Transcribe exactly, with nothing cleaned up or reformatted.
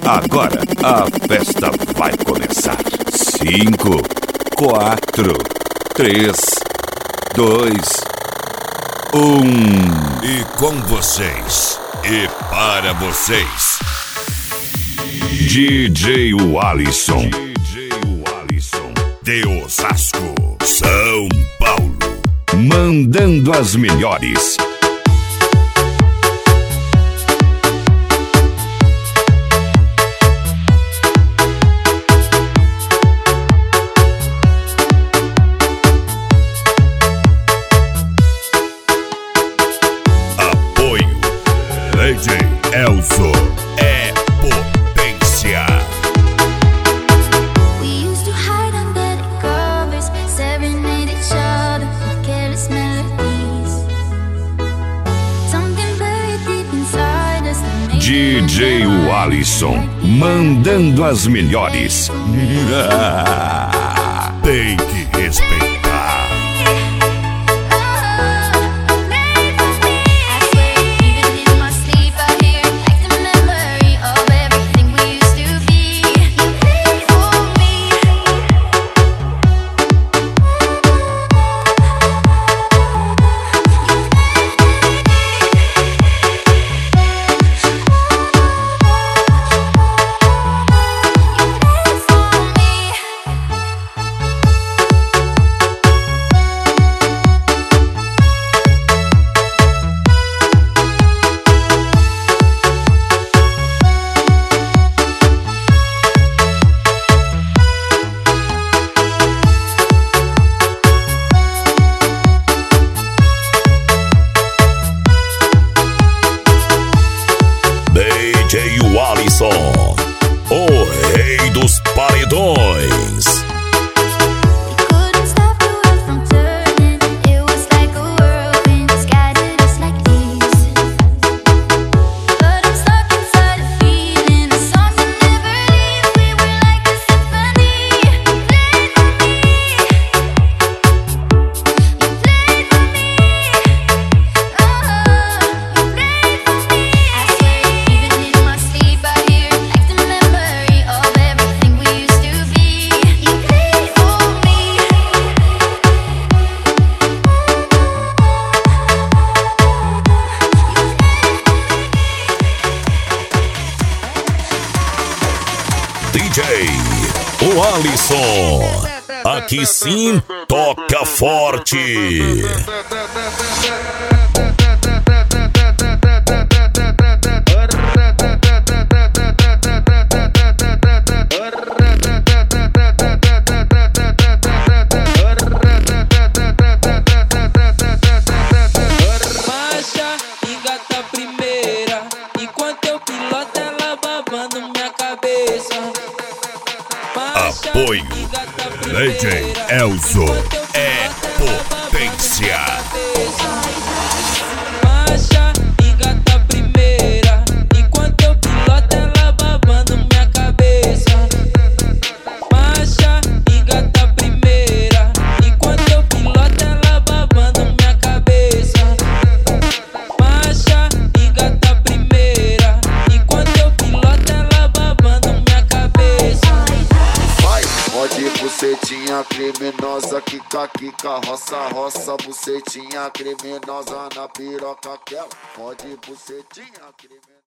Agora a festa vai começar. Cinco, quatro, três, dois, um. E com vocês, e para vocês, D J Alisson. D J Alisson de Osasco, São Paulo, Mandando as melhores. apoio D J Elzo é potência. We used to hide under the covers, serenade each other with careless melodies. Something buried deep inside us that made D J Alisson, mandando as melhores. Tem que respeitar. D J Alisson, o rei dos paredões. We couldn't stop the world from turning. It was like a whirlwind, scattered us like leaves. But I'm stuck inside a feeling, a song that never leaves. We were like a symphony. You played for me. You played for me. Oh, you played for me. I swear, even in my sleep, I hear like the memory of everything we used to be. You played for me. D J o Alisson, aqui sim toca forte. Marcha, engata a primeira. Enquanto eu piloto, ela babando minha cabeça. Marcha, Apoio engata a D primeira. J Elzo é potência. Marcha, engata a primeira. Enquanto eu piloto, ela babando minha cabeça. Marcha, engata a primeira. Enquanto eu piloto, ela babando minha cabeça. Marcha, engata a primeira. Enquanto eu piloto, ela babando minha cabeça. Vai, pode bucetinha criminosa, quica, quica, roça, roça, bucetinha criminosa na piroca, aquela. Pode bucetinha criminosa.